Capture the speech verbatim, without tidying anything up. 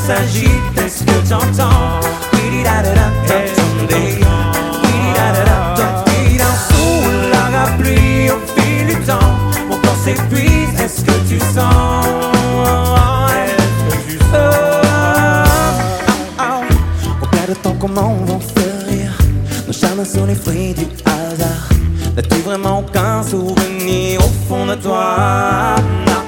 s'agite, est-ce que t'entends? Sous la pluie au fil du temps, mon corps s'épuise, est-ce que tu sens? Combien de temps, comment on va faire rire? Nos chemins sont les fruits du hasard. N'as-tu vraiment aucun souvenir au fond de toi?